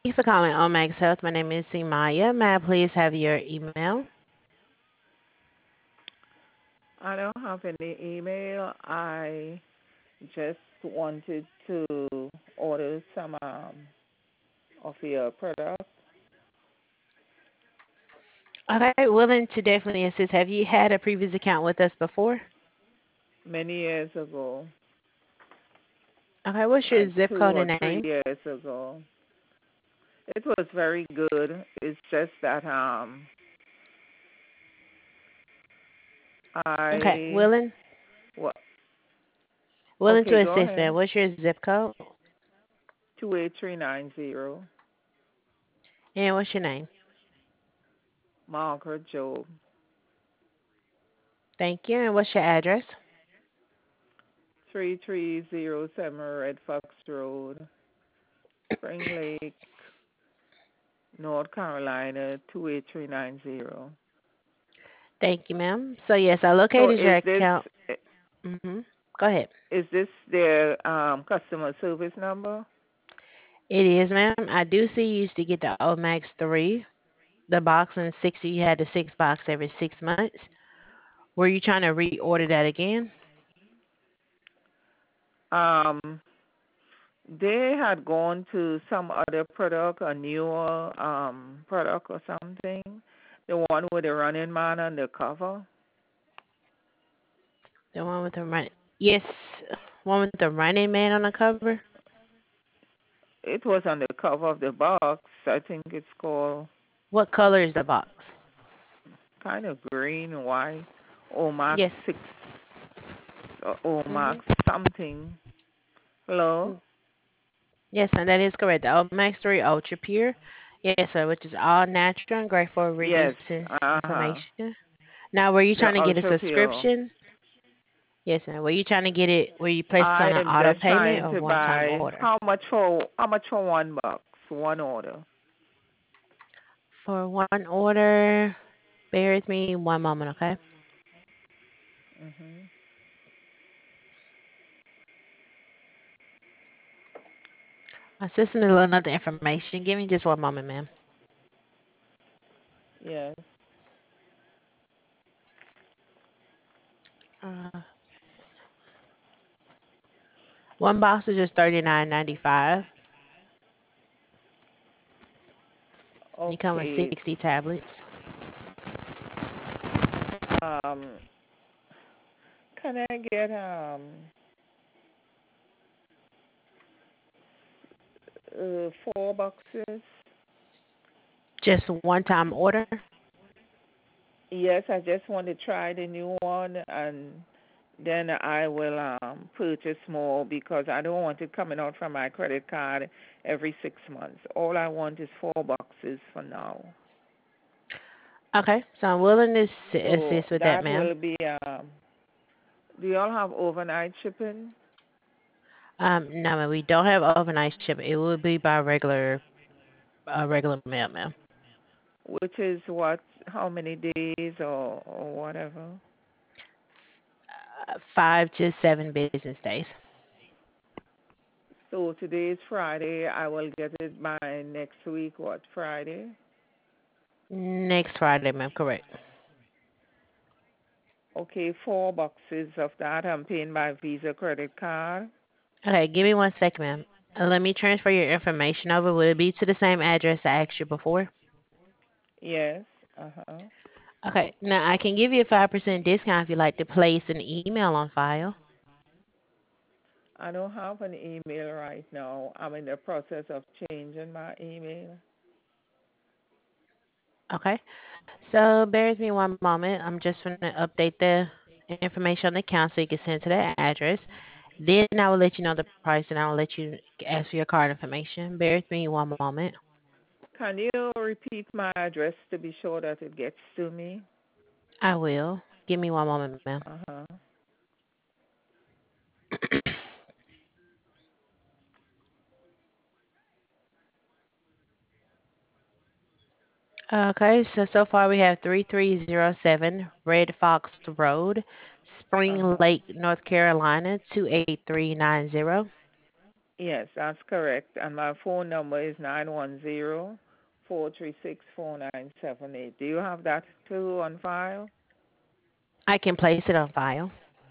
you for calling Omax Health. My name is Simaya. May I please have your email? I don't have any email. I just wanted to order some of your product Okay, willing to definitely assist. Have you had a previous account with us before? many years ago, Okay, what's your like zip two code or and three name? years ago. It was very good. It's just that Okay, I what willing to okay, go assist, man. ahead. What's your zip code 28390 and what's your name? Margaret Job. Thank you. And what's your address? 3307 Red Fox Road, Spring Lake, North Carolina 28390. Thank you, ma'am. So yes, I So located your account. Go ahead. is this their customer service number? It is, ma'am. I do see you used to get the Omax 3, the box, and 60. You had the six box every 6 months. Were you trying to reorder that again? Um, they had gone to some other product, a newer product or something. The one with the running man on the cover. The one with the run. Yes, one with the running man on the cover. It was on the cover of the box. I think it's called What color is the box? kind of green, white, Omax Yes. 6, Omax Mhm. something. Hello? Mm. Yes, and that is correct. The Max 3 Ultra Pure. Yes, sir, which is all natural and great for Yes. reducing Uh-huh. inflammation. Now, were you trying The to get a Ultra Pure. subscription? Yes, ma'am. Were you trying to get it where you placed I on an am auto just payment trying or to one time buy order? how much for one box, one order. For one order, bear with me one moment, okay? Mhm. My system is loading up the information. Give me just one moment, ma'am. Yes. Uh, One box is just 39.95. You come with Okay. 60 tablets. Um can I get 4 boxes? Just one time order. Yes, I just want to try the new one and then I will purchase more because I don't want it coming out from my credit card every 6 months. All I want is 4 boxes for now. Okay, so I'm willing to So assist with that, that ma'am. will be do y'all have overnight shipping? No, ma'am, we don't have overnight shipping. It would be by regular mail, ma'am. Which is what, how many days or whatever? 5 to 7 business days. So today is Friday. I will get it by next week, what, Friday? Next Friday, ma'am. Correct. Okay, 4 boxes of that. I'm paying by Visa credit card. Okay, give me 1 second, ma'am. Let me transfer your information over. Would it be to the same address I asked you before? Yes. Uh-huh. Okay, now I can give you a 5% discount if you'd like to place an email on file. I don't have an email right now. I'm in the process of changing my email. Okay, so bear with me one moment. I'm just going to update the information on the account so you can send to that address. Then I will let you know the price and I will let you ask for your card information. Bear with me one moment. Can you repeat my address to be sure that it gets to me? I will. Give me one moment, ma'am. Uh-huh. Okay, so far we have 3307 Red Fox Road, Spring Uh-huh. Lake, North Carolina 28390. Yes, that's correct. And my phone number is 910-436-4978. Do you have that too on file? I can place it on file.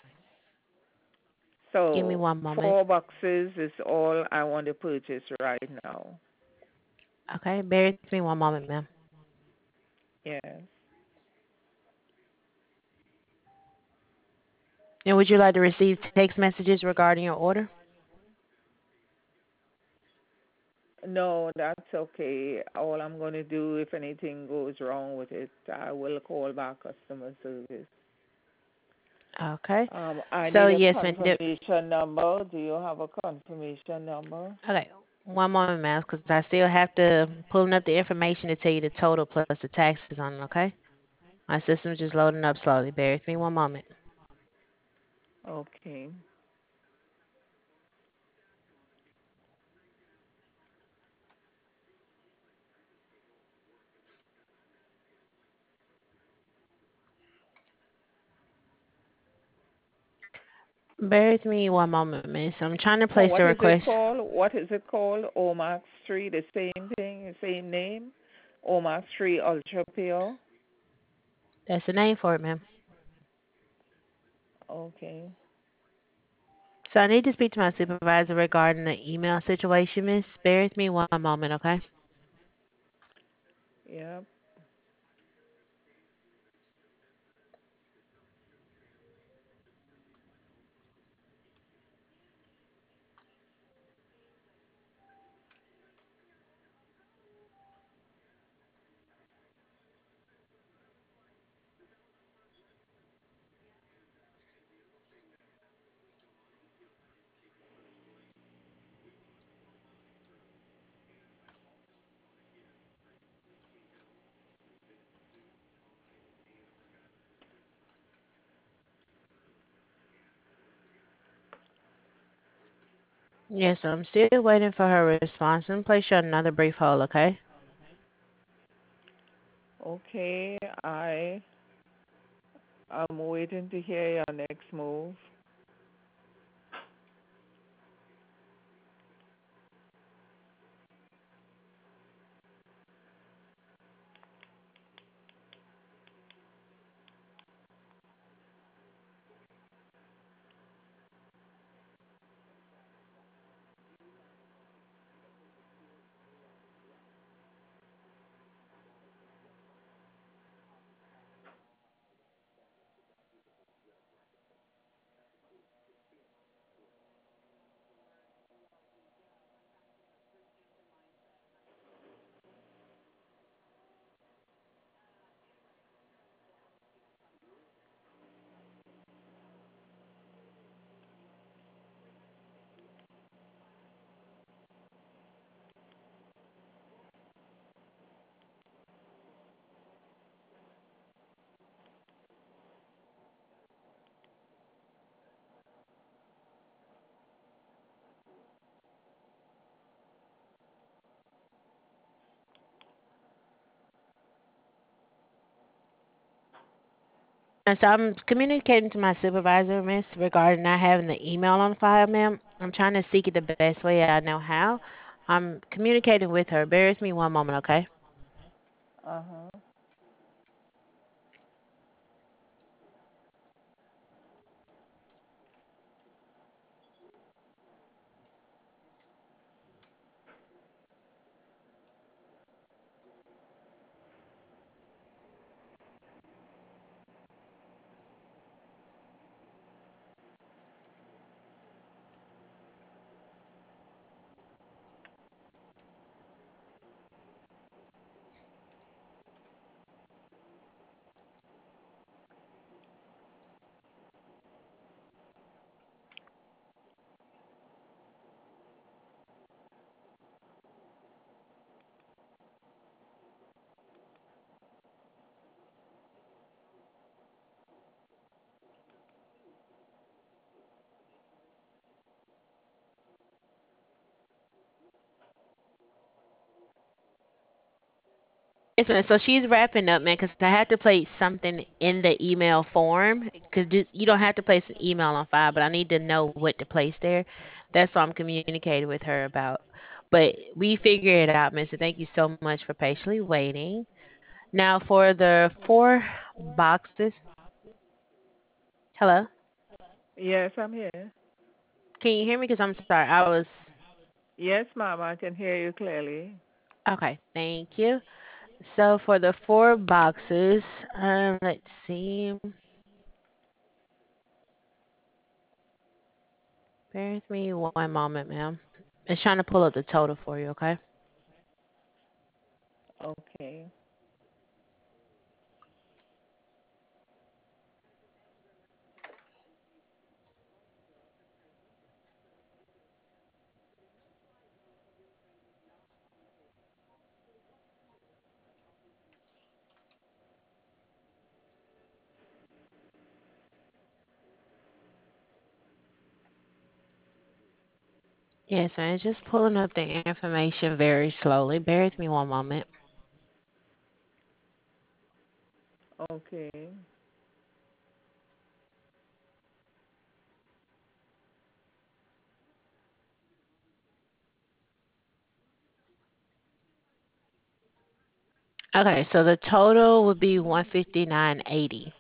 Give me So one moment. 4 boxes is all I want to purchase right now. Okay, bear with me one moment, ma'am. Yes. And would you like to receive text messages regarding your order? No, that's okay. All I'm going to do, if anything goes wrong with it, I will call back customer service. Okay. I So need a yes, ma'am. confirmation number. Do you have a confirmation number? Okay, one moment, ma'am, because I still have to pulling up the information to tell you the total plus the taxes on it. Okay. My system's just loading up slowly. Bear with me one moment. Okay. Bear with me one moment, miss. I'm trying to Oh, place a what is it request. called? What is it called? Omax 3, the same thing, the same name? Omax 3 Ultra Pure? That's the name for it, ma'am. Okay. So I need to speak to my supervisor regarding the email situation, miss. Bear with me one moment, okay? Yep. Yes, I'm still waiting for her response. I'm place you on another brief hold, okay? Okay. I'm waiting to hear your next move. And so I'm communicating to my supervisor, miss, regarding not having the email on file, ma'am. I'm trying to seek it the best way I know how. I'm communicating with her. Bear with me one moment, okay? Uh-huh. Yes, ma'am. So she's wrapping up, man, because I had to place something in the email form. Because you don't have to place an email on file, but I need to know what to place there. That's what I'm communicating with her about. But we figure it out, Mister. Thank you so much for patiently waiting. Now for the four boxes. Hello? Yes, I'm here. Can you hear me? Because I'm sorry. I was. Yes, ma'am, I can hear you clearly. Okay, thank you. So for the four boxes, let's see. Bear with me one moment, ma'am. It's trying to pull up the total for you, okay? Okay. Yes, ma'am. It's just pulling up the information very slowly. Bear with me one moment. Okay. Okay, so the total would be 159.80.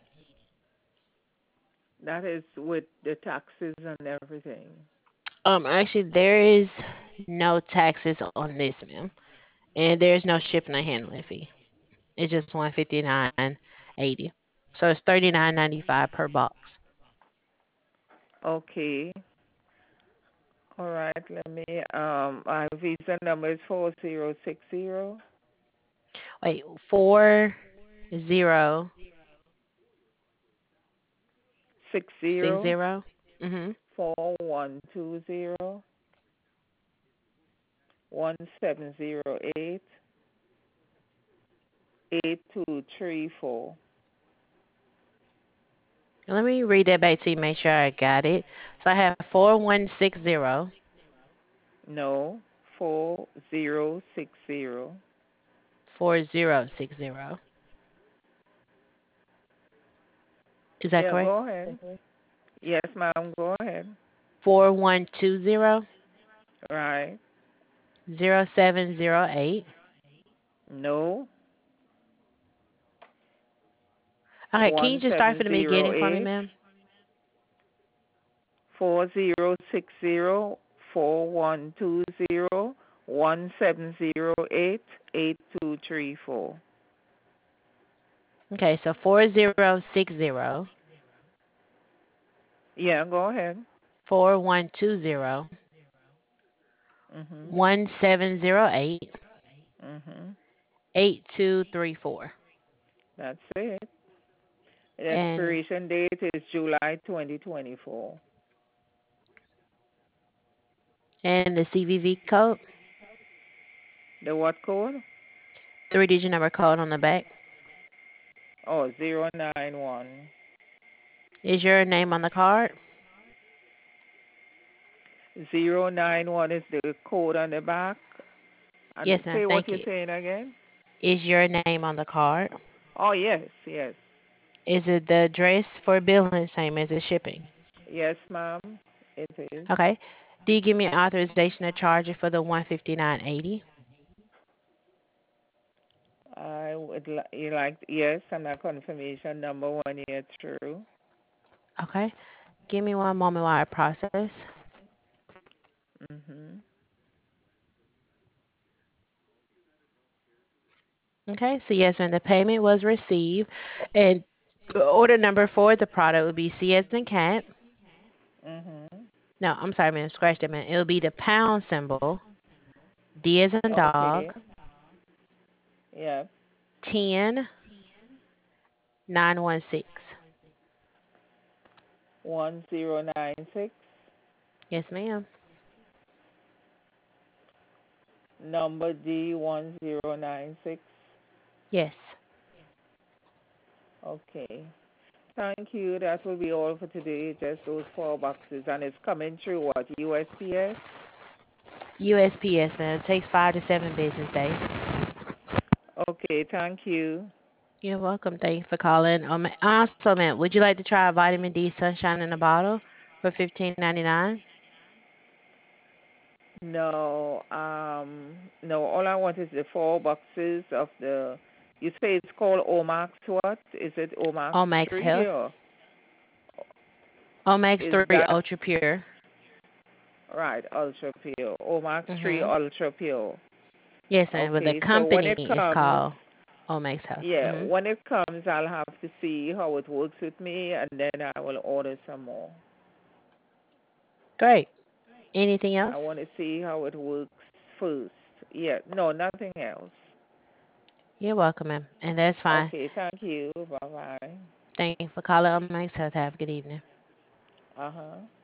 That is with the taxes and everything. Actually, there is no taxes on this, ma'am, and there's no shipping and handling fee. It's just 159.80. So it's 39.95 per box. Okay. All right. Let me. My visa number is 4060 Wait, 4060. 60 Mhm. 4120 1708 8234. Let me read that back to you. Make sure I got it. So I have 4160. No, 4060. 4060. Is that Yeah, correct? go ahead. Yes, ma'am, go ahead. 4120. Right. 0708. No, Okay, can you one just start from seven the zero beginning for me, eight ma'am? 4060 4120 1708 8234. Okay, so 4060, Yeah, go ahead. 4120, Mhm. 1708, Mhm. 8234. That's it. The And expiration date is July 2024. and the CVV code, The what code? three-digit number code on the back. Oh, 091. Is your name on the card? 091 is the code on the back. And Yes, ma'am. say what Thank you're you. saying again. Is your name on the card? Oh, yes, yes. Is it the address for billing same as the shipping? Yes, ma'am. It is. Okay. Do you give me authorization to charge it for the 159.80? I would you like yes, and a confirmation number 1 year through. Okay. Give me one moment while I process. Mhm. Okay. So yes, when the payment was received, and the order number for the product would be C as in cat. Mhm. No, I'm sorry, man. Scratch that, man. It'll be the pound symbol, D as in dog, Okay. Yeah. 10916. 1096. Yes, ma'am. Number D1096. Yes. Okay. Thank you. That will be all for today. Just those four boxes, and it's coming through what USPS. USPS, man. It takes 5 to 7 business days. Okay. Thank you. You're welcome. Thanks for calling. Also, man, would you like to try vitamin D sunshine in a bottle for 15.99? No, no. All I want is the 4 boxes of the. You say it's called Omax. What is it? Omax Omax 3 Health. or Omax is 3 that Ultra Pure. right? Ultra Pure. Omax 3 Mhm. Ultra Pure. Yes, and with the Okay, so when company it is comes, called Omax Health. yeah, Mhm. when it comes, I'll have to see how it works with me, and then I will order some more. Great. Anything I else? want to see how it works first. Yeah, no, nothing else. You're welcome, ma'am. And that's fine. Okay, thank you. Bye bye. Thank you for calling Omax Health. Have a good evening. Uh huh.